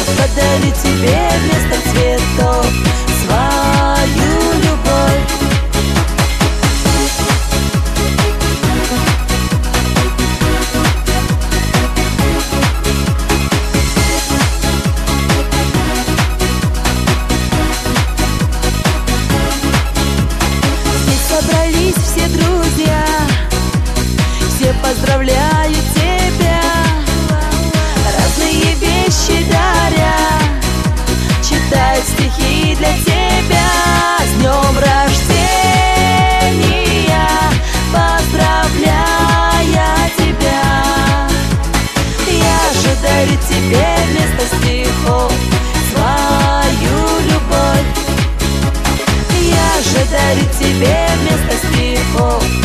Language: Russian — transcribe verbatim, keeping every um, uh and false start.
подарю тебе вместо цветов свою любовь. Здесь собрались все друзья, все поздравляют тебя, разные вещи даря, читают стихи для тебя. С днем рождения, поздравляя тебя, я же дарю тебе вместо стихов свою любовь. Я же дарю тебе вместо стихов